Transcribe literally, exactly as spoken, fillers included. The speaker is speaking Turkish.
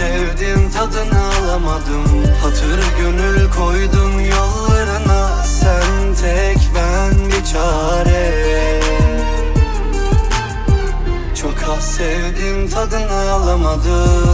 sevdim tadını alamadım. Hatır gönül koydum yollarına, sen tek ben bir çare. Çok az sevdim tadını alamadım.